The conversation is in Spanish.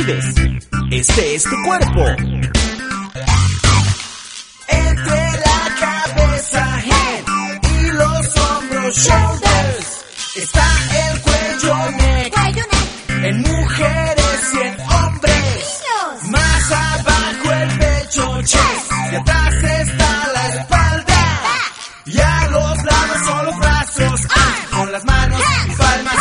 olvides, este es tu cuerpo. Entre la cabeza, head, y los hombros, shoulders, está el cuello, neck, en mujeres y en hombres. Más abajo el pecho, chest, y atrás está la espalda. Y a los lados son los brazos, con las manos y palmas